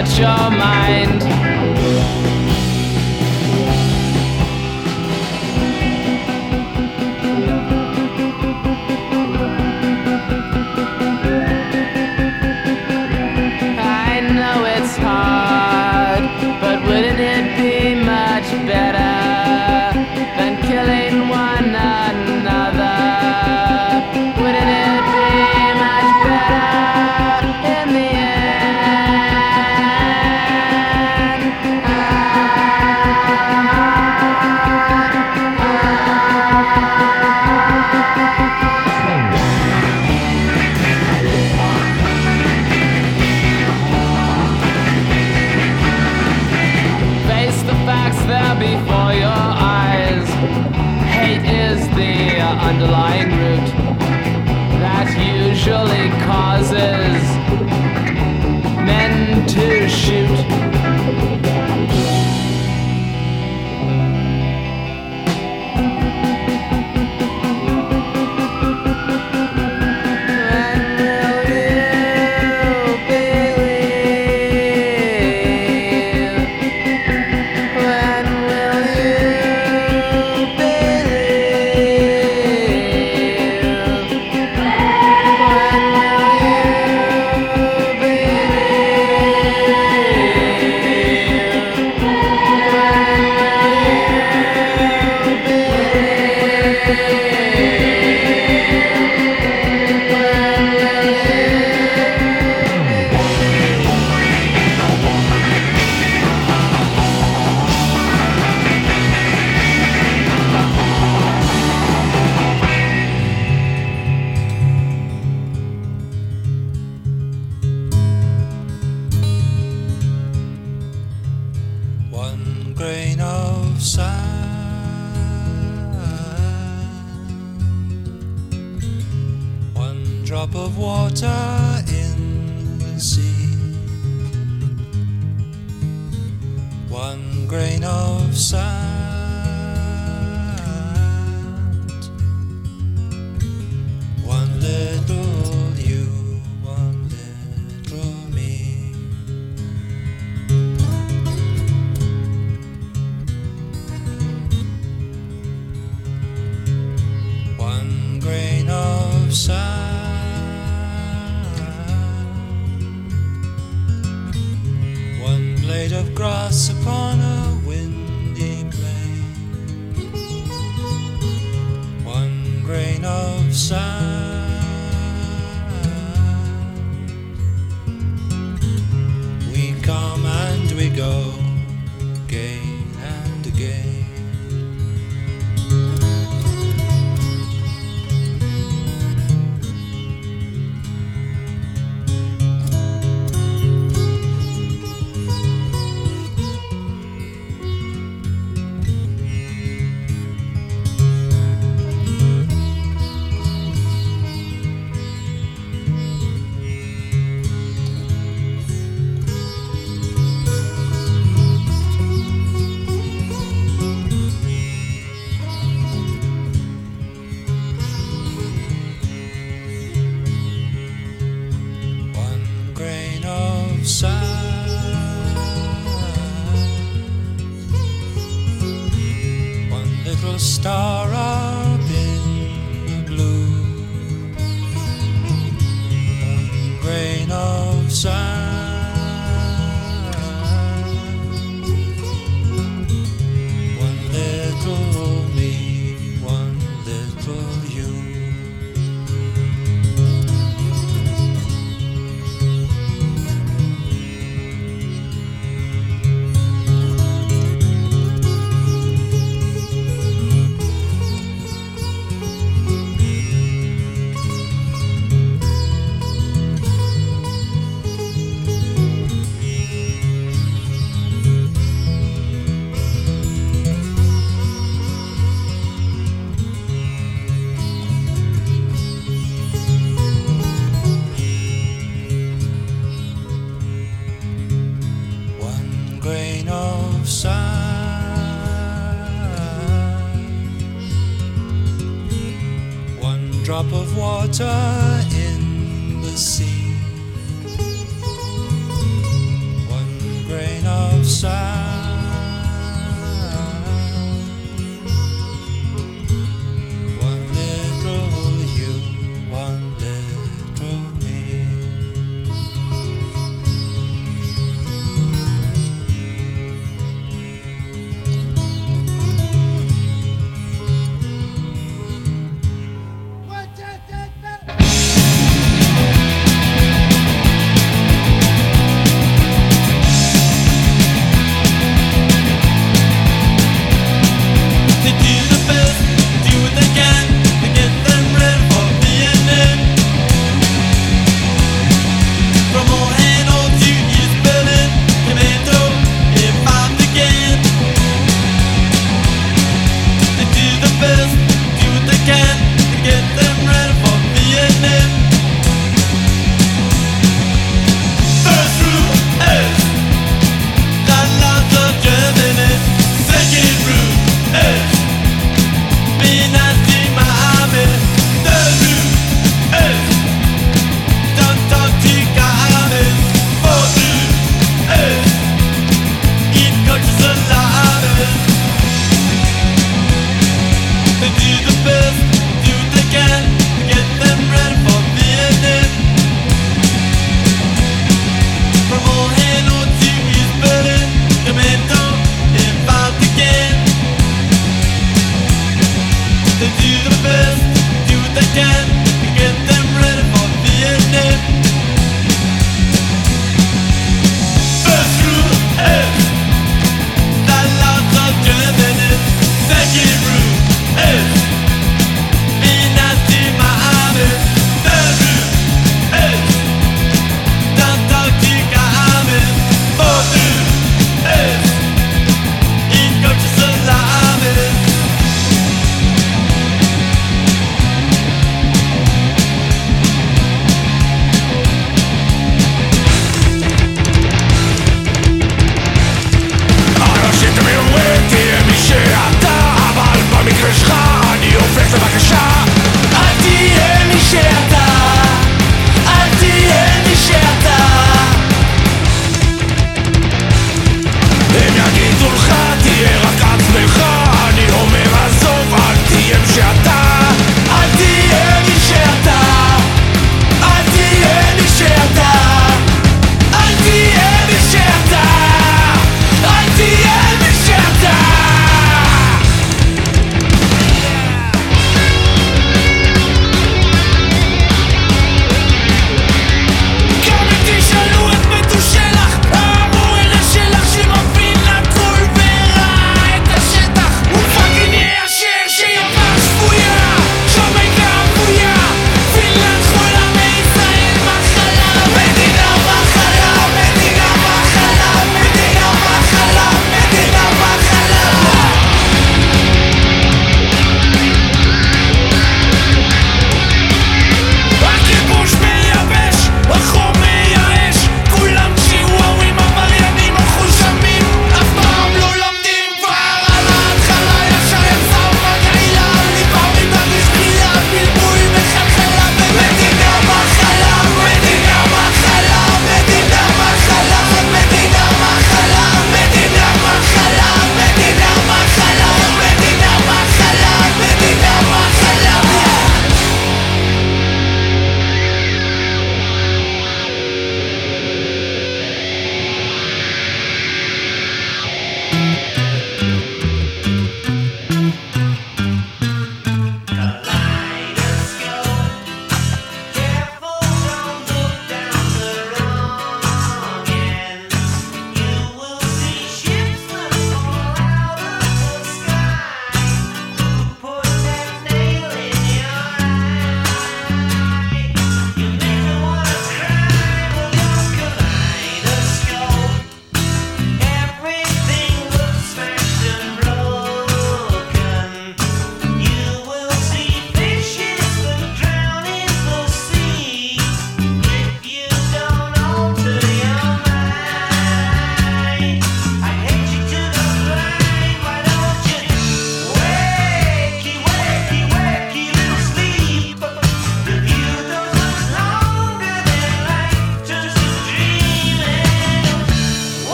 set your mind. I know it's hard, but wouldn't it be much better than killing one another? Wouldn't it be much better in the end? Face the facts there before your eyes. Hate is the underlying root that usually causes men to shoot. When will you believe? When will you believe? When will you One grain of sand, one drop of water in the sea. One grain of sand, one little you, one little me. One grain of sand, one blade of grass upon a windy plain. One grain of sand, we come and we go, again and again. One grain of sand, one little star up in the blue. One grain of sand, one little me, one little you. One grain of sand, one drop of water in the sea. One can to get them ready for Vietnam. First rule is the laws of Germany. Second rule is be nice to my army. Third rule is don't talk to your army. Fourth rule is eat coaches salami.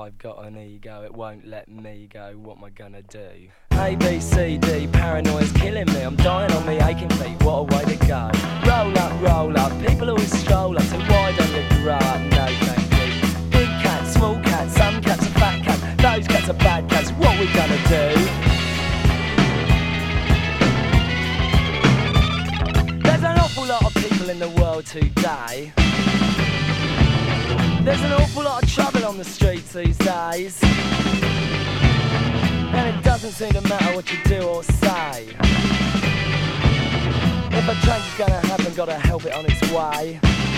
I've got an ego, it won't let me go. What am I gonna do? A, B, C, D, paranoia's killing me. I'm dying on me aching feet, what a way to go. Roll up, people always stroll up. So why don't you grow up? No thank you. Big cats, small cats, some cats are fat cats. Those cats are bad cats, what we gonna do? There's an awful lot of people in the world today. There's an awful lot of trouble on the streets these days. And it doesn't seem to matter what you do or say. If a change is gonna happen, gotta help it on its way.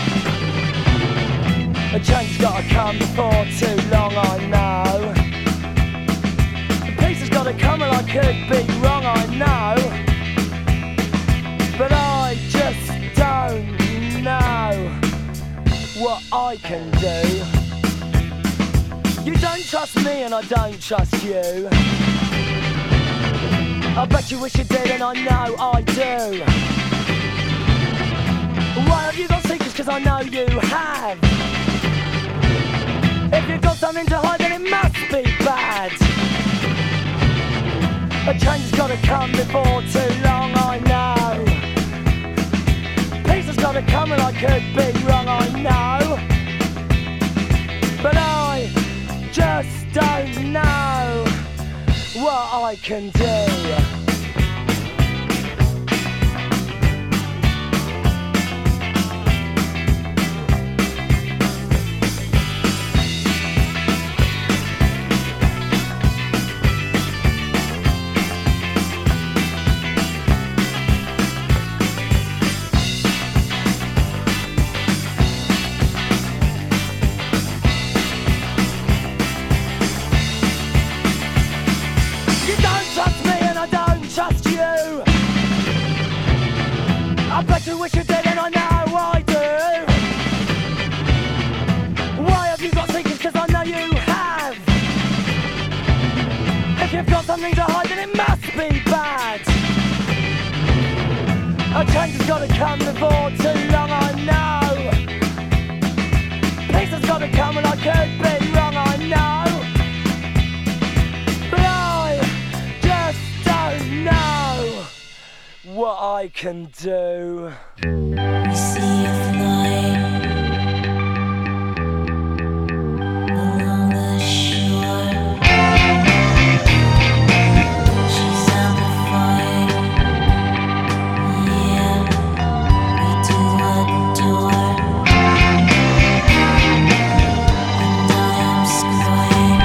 A change has gotta come before too long, I know. The peace has gotta come and I could be wrong, I know. But I just don't know what I can do. You don't trust me and I don't trust you. I bet you wish you did and I know I do. Why have you got secrets? Cause I know you have. If you've got something to hide then it must be bad. A change has gotta come before too long, I know. Peace has gotta come and I could be wrong, I know. But I just don't know what I can do. I bet you wish you did and I know I do. Why have you got secrets? Cause I know you have. If you've got something to hide then it must be bad. A change has gotta come before too long, I know. Peace has gotta come and I could be wrong, I know. But I just don't know what I can do. We see you fly along the shore. She's amplified. Yeah, we do adore. And I am screwing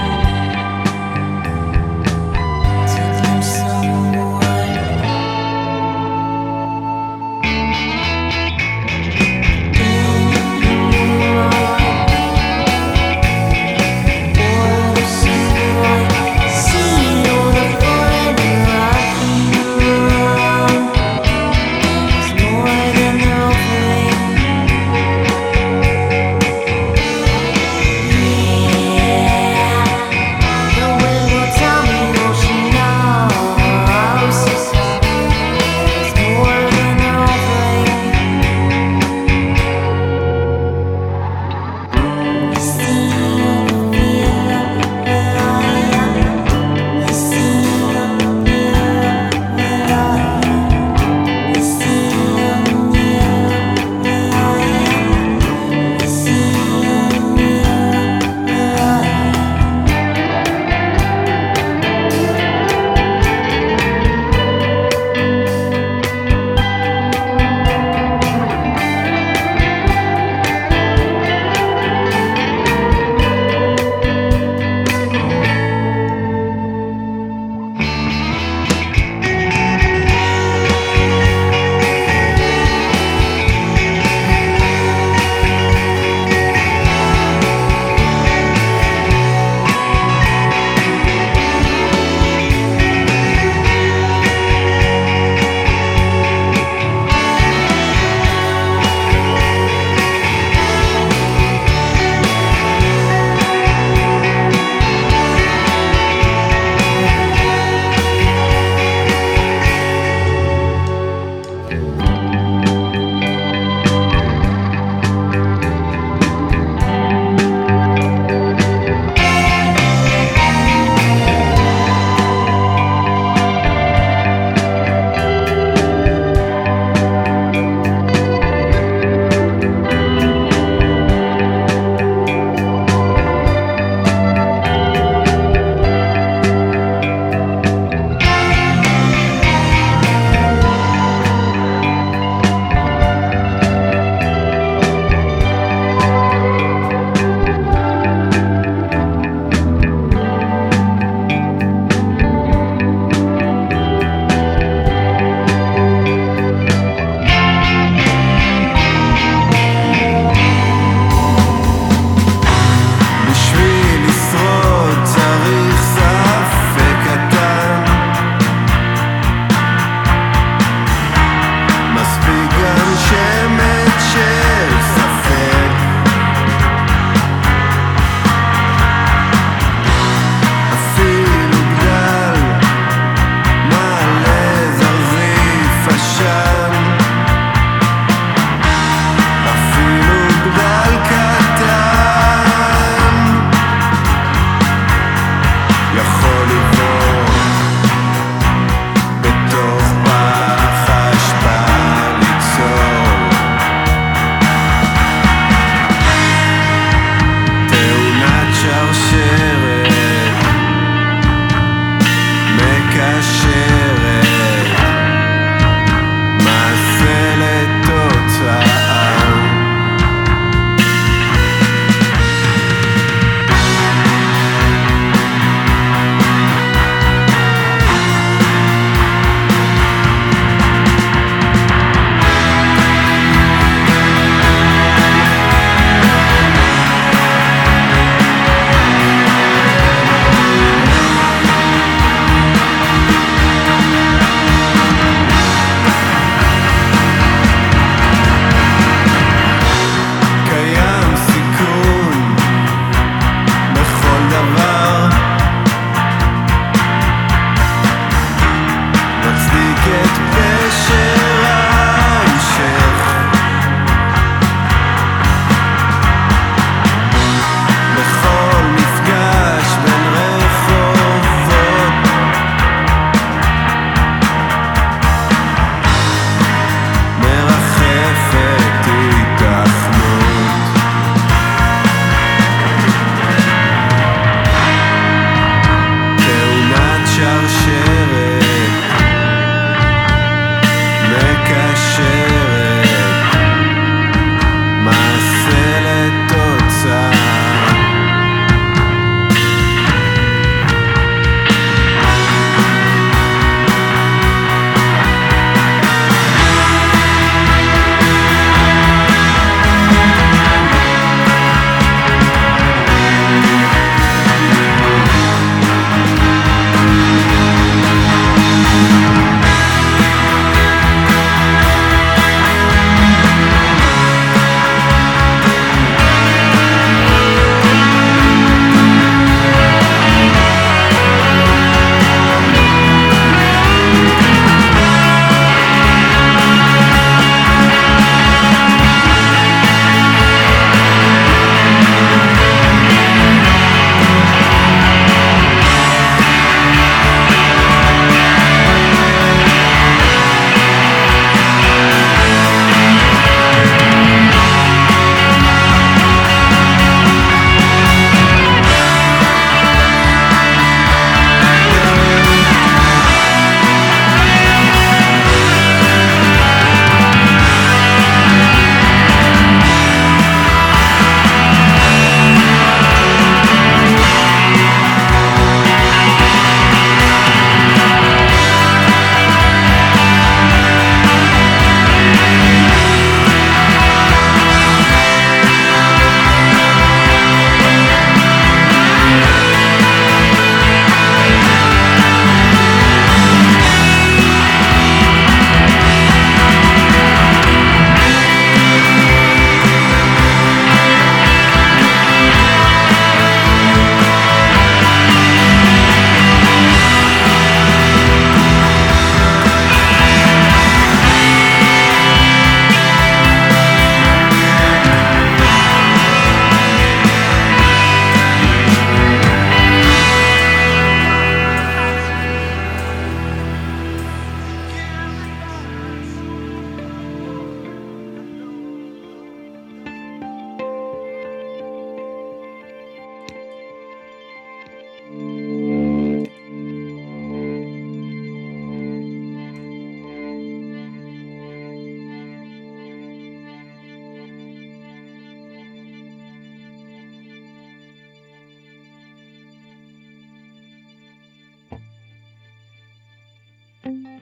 to glimpse some more.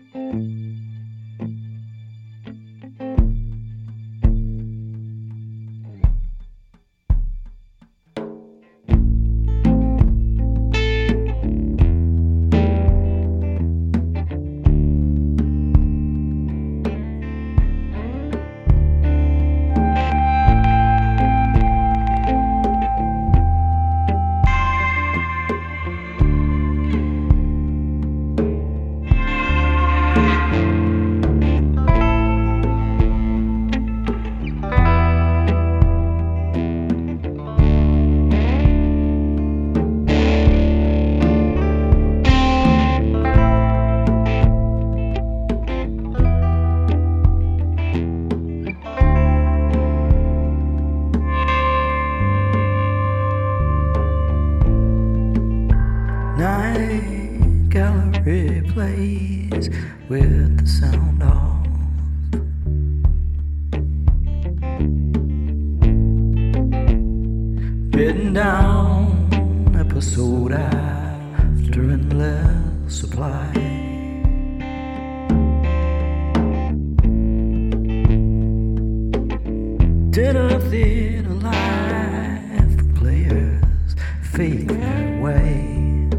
Night gallery plays with the sound off. Bitten down episode after endless supply. Dinner theater life for players fade their way.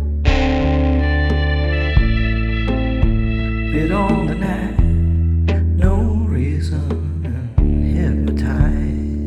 Bit on the net, no reason, and hypnotized.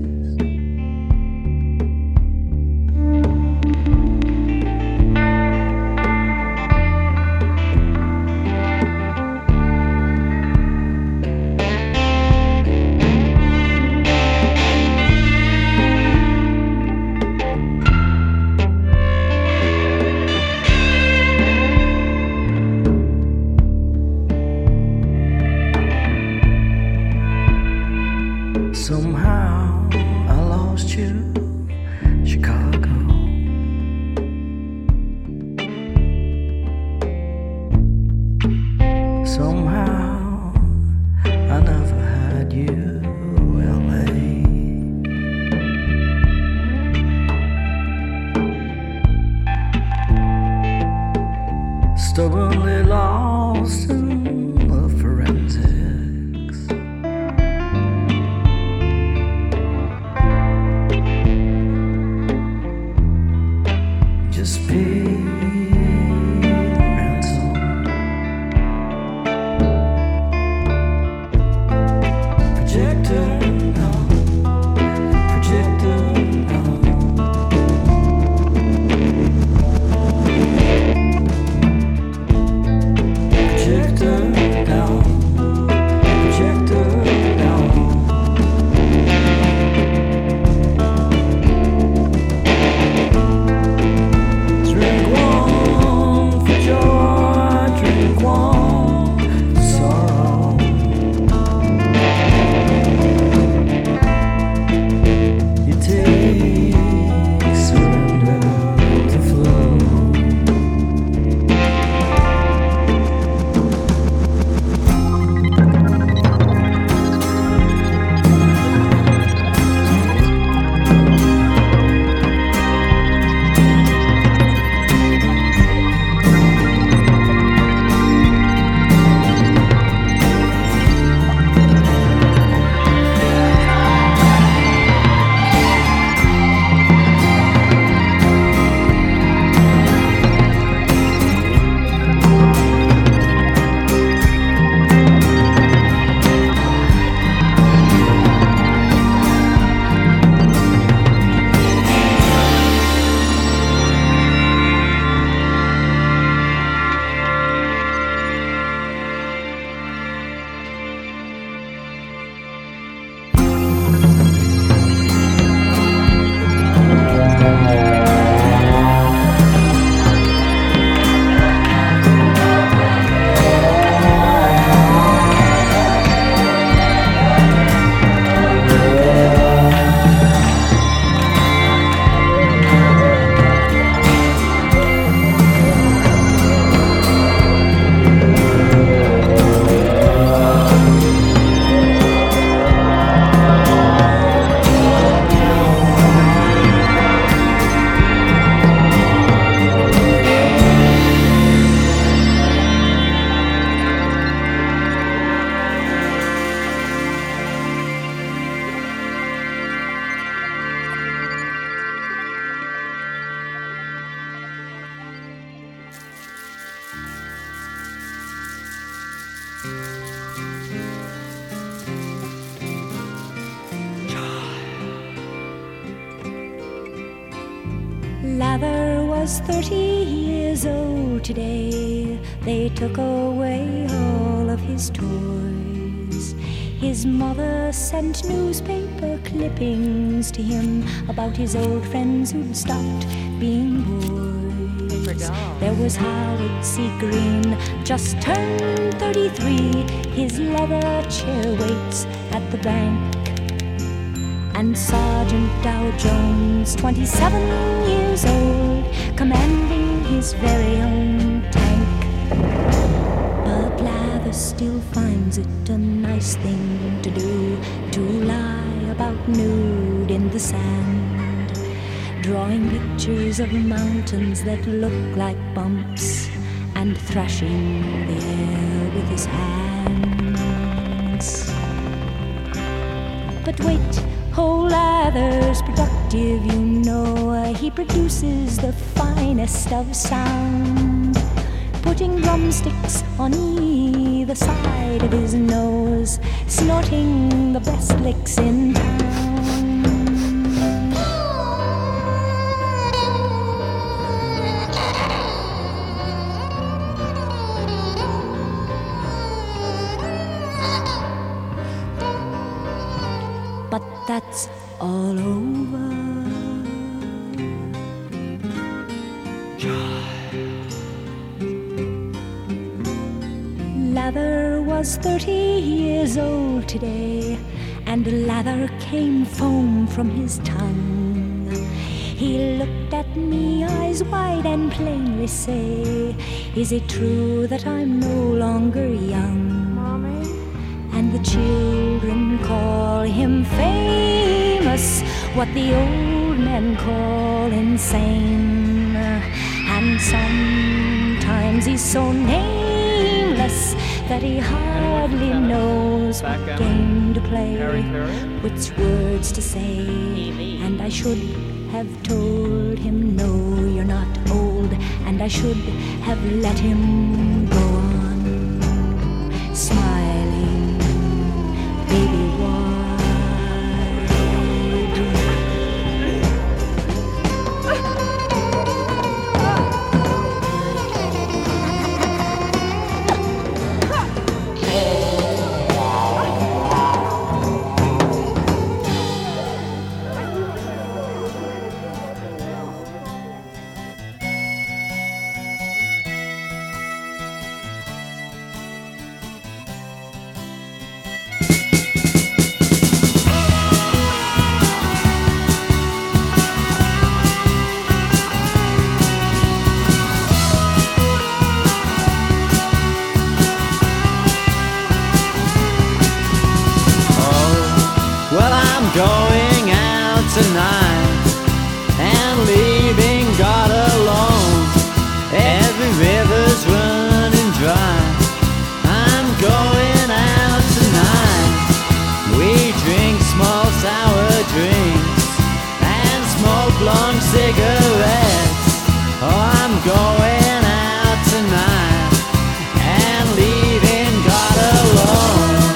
Somehow I lost you, Chicago. Somehow I never had you, LA. Stubbornly lost in the forensics. Lather was 30 years old today. They took away all of his toys. His mother sent newspaper clippings to him about his old friends who'd stopped being boys. There was Howard C. Green, just turned 33. His leather chair waits at the bank. And Sergeant Dow Jones, 27 years old, commanding his very own tank. But Lather still finds it a nice thing to do, to lie about nude in the sand, drawing pictures of mountains that look like bumps, and thrashing the air with his hands. But wait, oh, Lather's productive, you know. He produces the finest of sound, putting drumsticks on either side of his nose, snorting the best licks in town. But that's all over. Lather was 30 years old today, and lather came foam from his tongue. He looked at me, eyes wide, and plainly say, "Is it true that I'm no longer young?" Mommy? And the children call him famous, what the old men call insane. And sometimes he's so nameless that he hardly knows what game to play, which words to say. And I should have told him, no, you're not old, and I should have let him go on smiling. Baby, why? Going out tonight and leaving God alone. Every river's running dry. I'm going out tonight. We drink small sour drinks and smoke long cigarettes. Oh, I'm going out tonight and leaving God alone.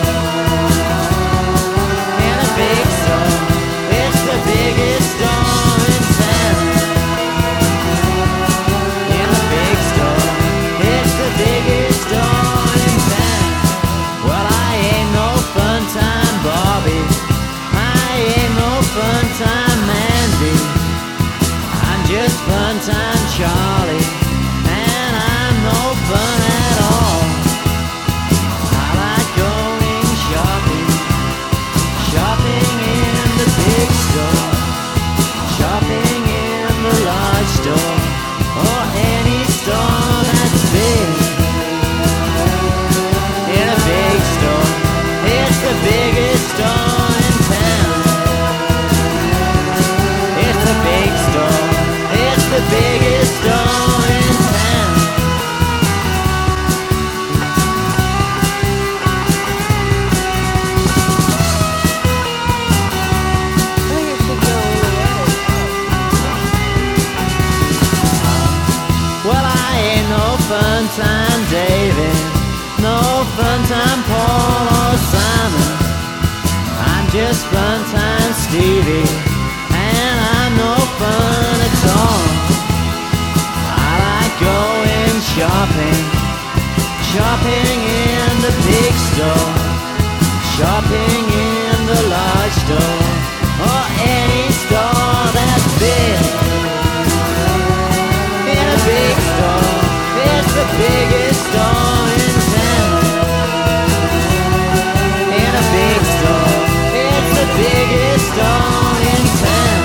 Biggest store in town. In the big store, it's the biggest store in town. Well, I ain't no fun time Bobby, I ain't no fun time Mandy. I'm just fun time Charlie, and I'm no fun at all. I like going shopping, shopping in the big store, shopping in the large store, or any store that's big. In a big store, it's the biggest store in town. It's the big store, it's the biggest store in town. Fun time David, no fun time Paul or Simon. I'm just fun time Stevie, and I'm no fun at all. going shopping, shopping in the big store, shopping in the large store, or any store that's big. In a big store, it's the biggest store in town. In a big store, it's the biggest store in town.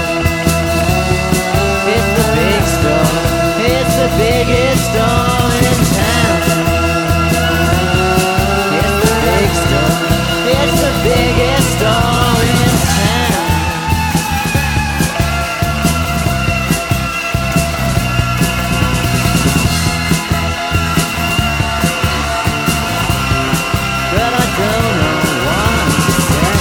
It's the big store, it's the biggest store in town. It's the big store, it's the biggest store in town. But I don't know what to say.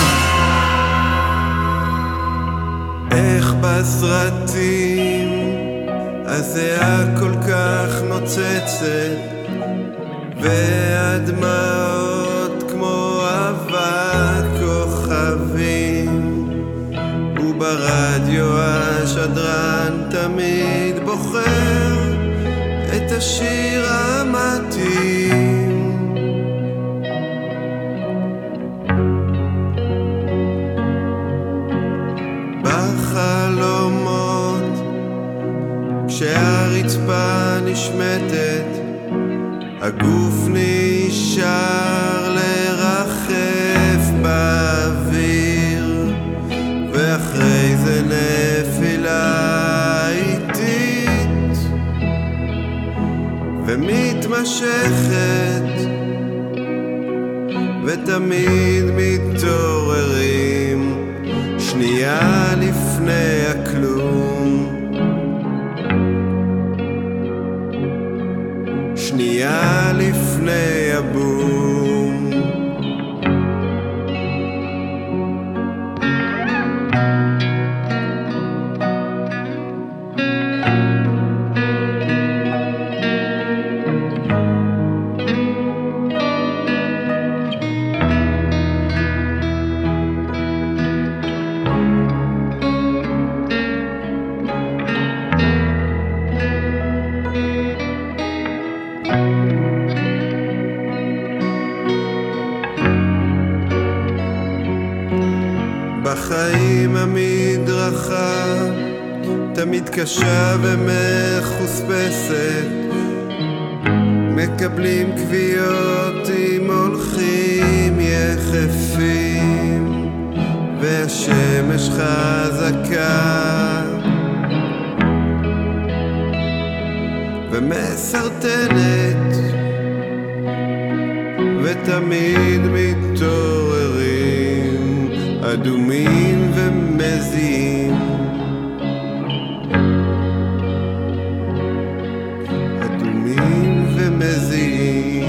איך בסרטים הזיעה כל כך נוצצת והדמעות כמו אבק כוכבים וברדיו השדרן תמיד בוחר את השיר המתאים בחלומות כשהרצפה נשמטת הגוף נשאר לרחף באוויר ואחרי זה נפילה איטית ומתמשכת ותמיד מתעוררים שנייה לפני הכלום שנייה לפני הבום בחיים המדרכה תמיד קשה ומחוספסת מקבלים קביעות אם הולכים יחפים והשמש חזקה ומסרטנת ותמיד מתעוררים אדומים ומזיעים אדומים ומזיעים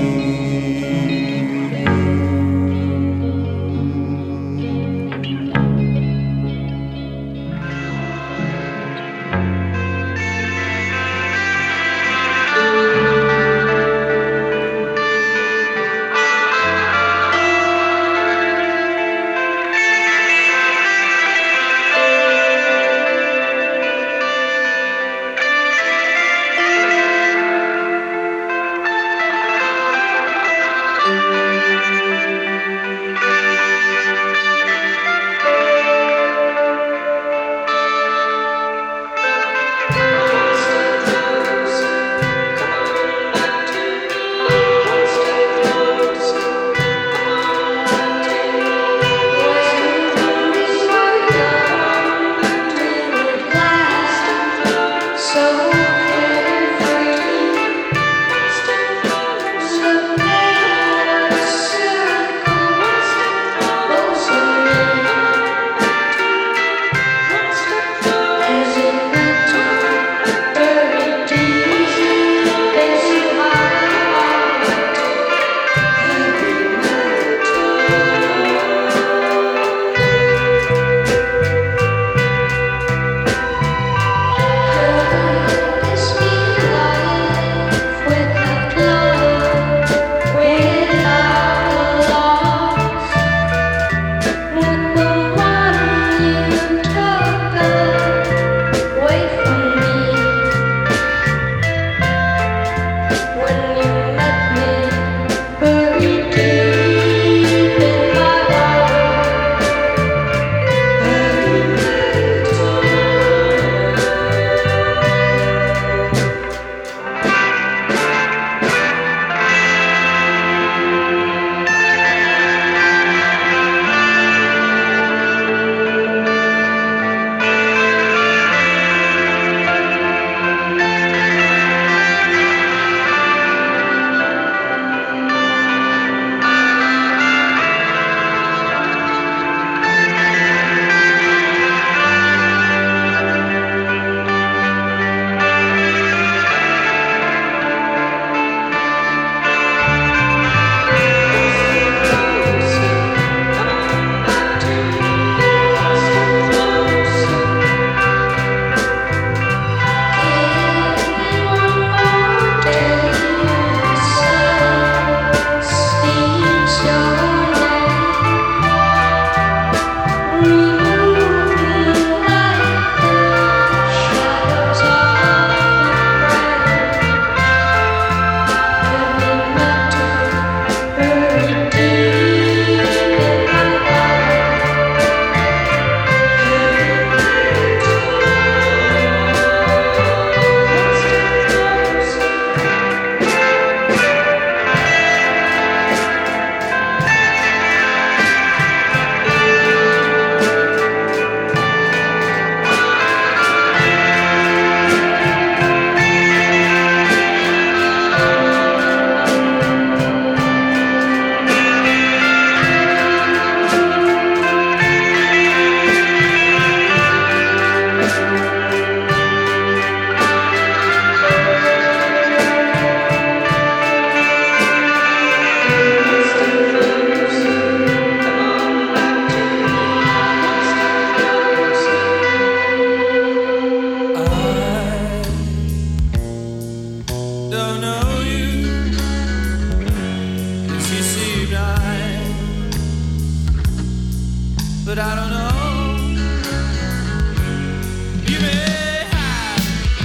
You may hide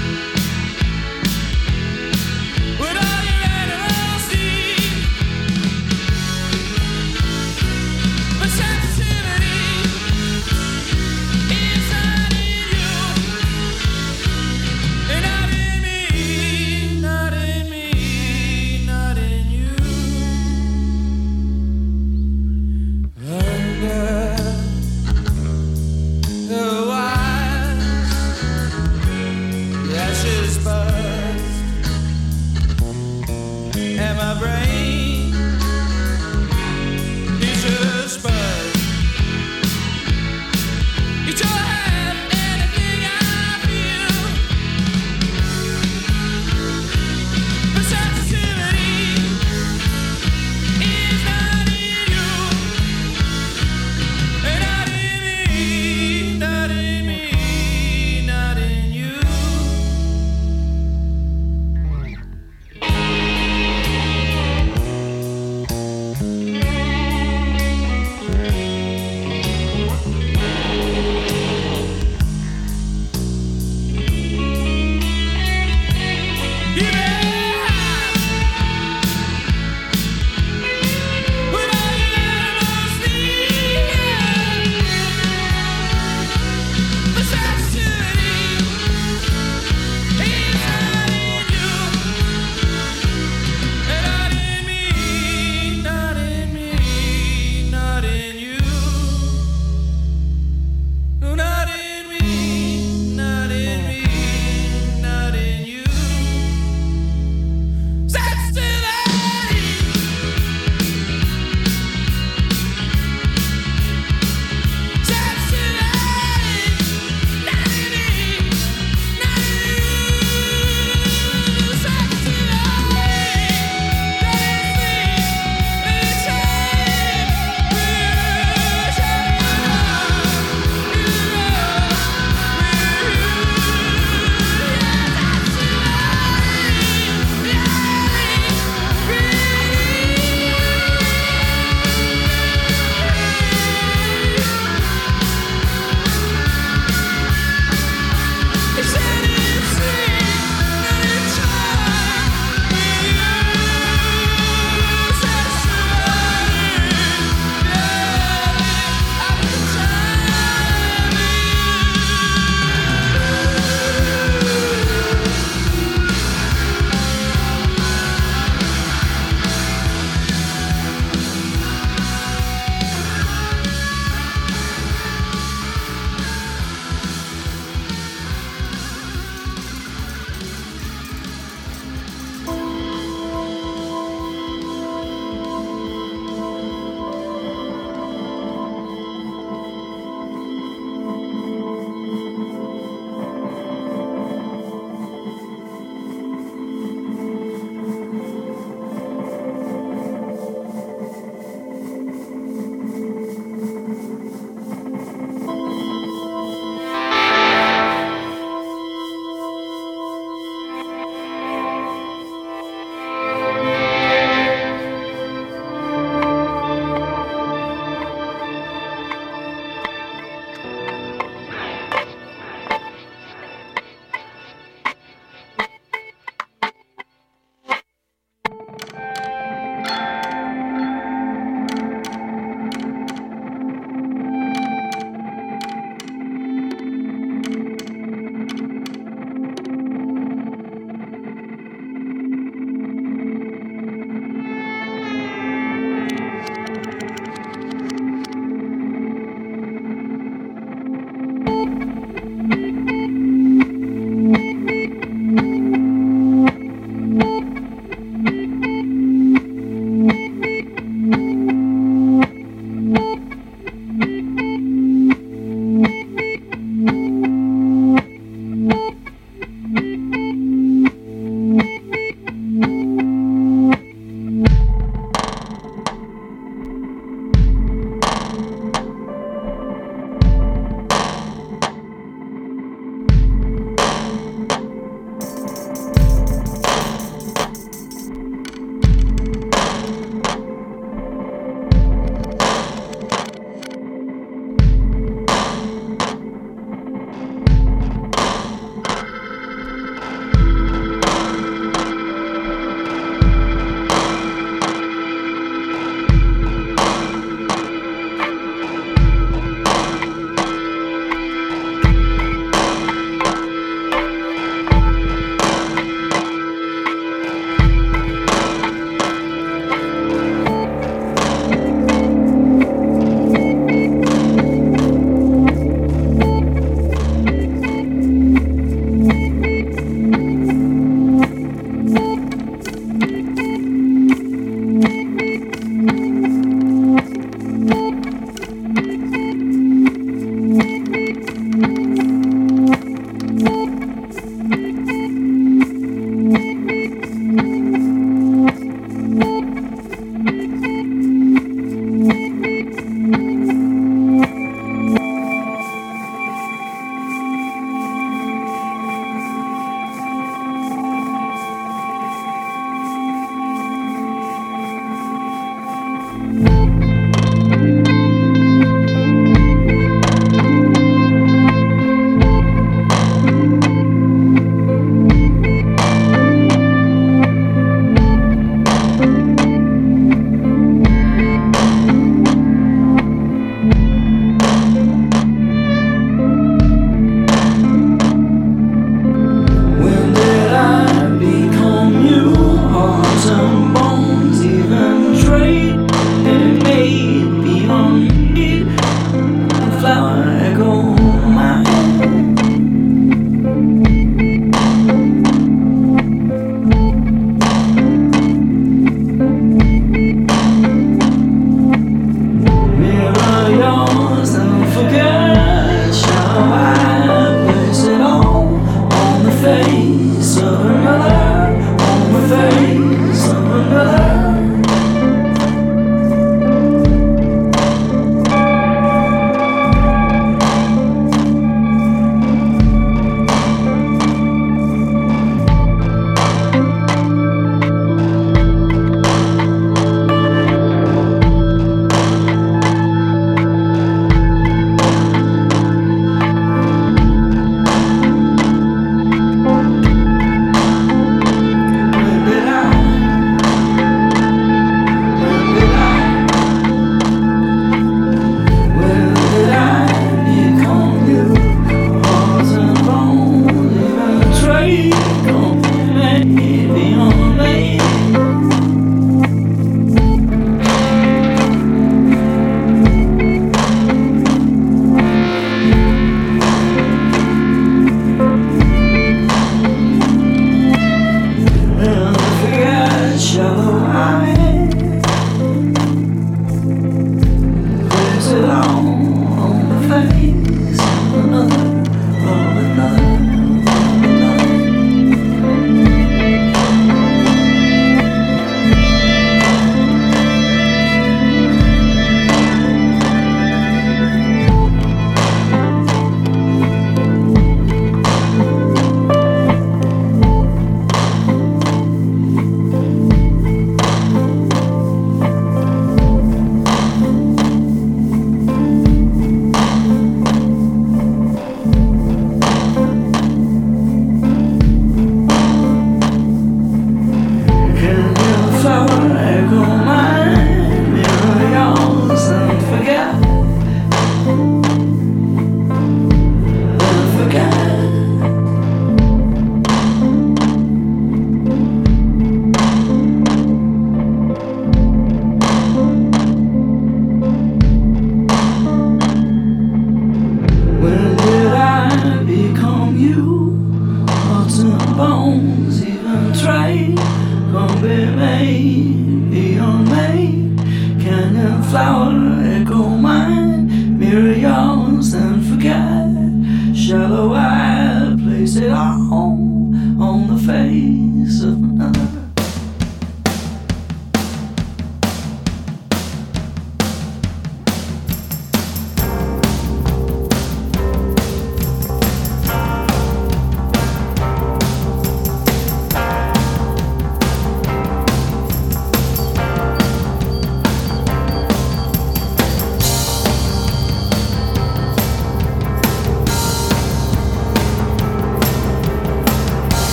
with all your animals need, but sensitivity is not in you, and not in me, not in me, not in you. Under the wise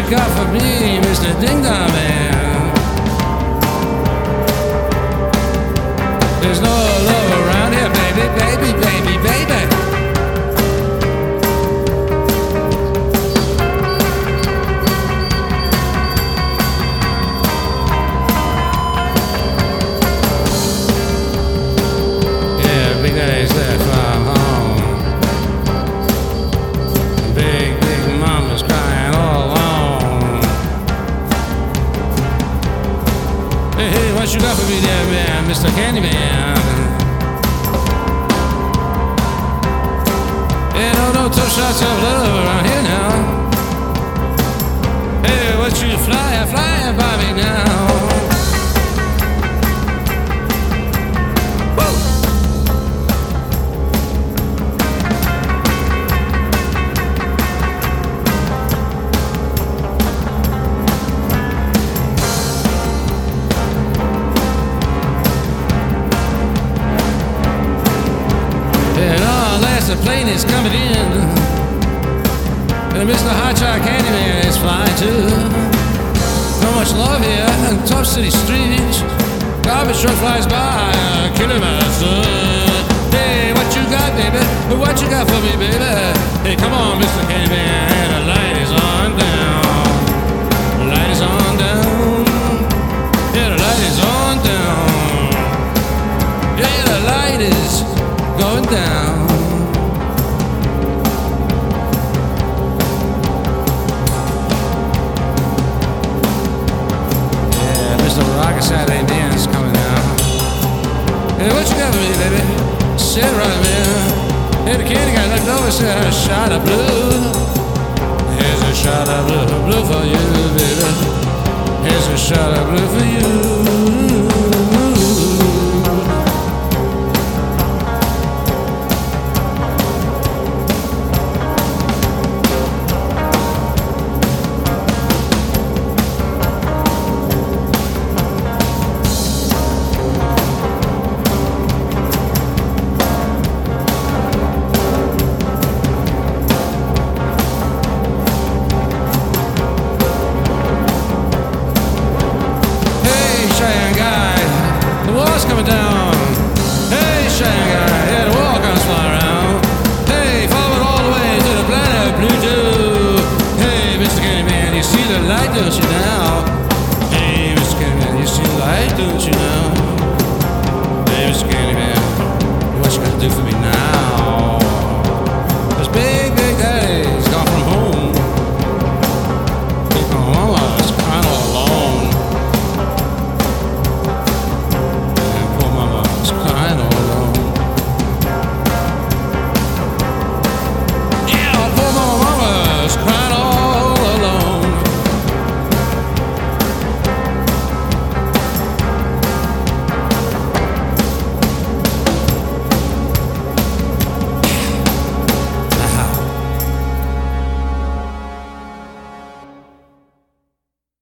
got for me, Mr. Ding Dong Man? There's no love around here, baby, baby, baby, baby. Yeah, big daddy's left from home. Big mama's crying all alone. Hey, hey, what you got for me there, man, Mr. Candyman? Yeah, no tough shots of love around here now. Hey, what you flying by me now? Woo! The plane is coming in, and Mr. Hotshot Candyman is flying too. So much love here in tough city streets. Garbage truck flies by, killing my son. Hey, what you got, baby? What you got for me, baby? Hey, come on, Mr. Candyman, the light is on down. The light is on down. Yeah, the light is on down. Yeah, the light is going down. Saturday dance coming down. Hey, what you got for me, baby? Sit right there. Hey, the candy got left over, said a shot of blue. Here's a shot of blue for you, baby. Here's a shot of blue for you. Coming down. Hey, Shanghai, yeah, the wall comes flying around. Hey, forward all the way to the planet Pluto. Hey, Mr. Candyman, you see the light, don't you now?